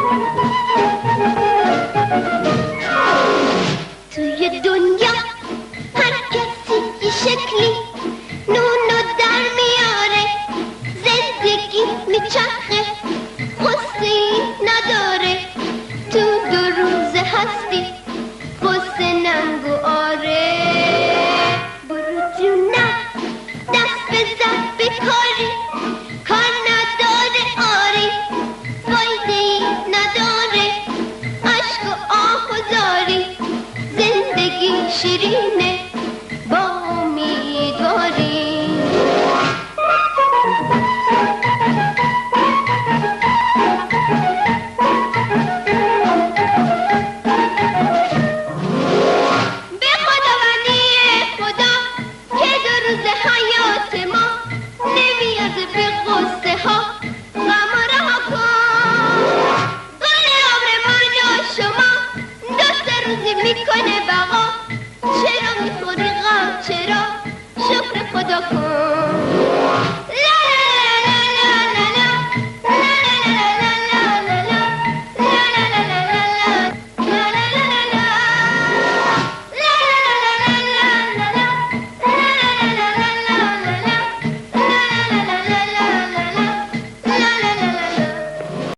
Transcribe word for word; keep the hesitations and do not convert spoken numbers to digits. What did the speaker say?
توی دنیا هر کسی یه شکلی نونو در میاره، زندگی میچرخه قصه‌ای نداره. تو دو روز هستی قصه ننگو آره. برو جونم دست بزن به کاری، کار نداره آری، فایده‌ای نداره عشق و آه و زاری. زندگی شیرینه با امیدواری. به خداوندی خدا که دو روز حیات ما نمیاد به قصه ها، غم رها کن. گل عمر من و شما دو سه روزی میکنه بقا. چرا میخوری غم چرا شکر خدا کن.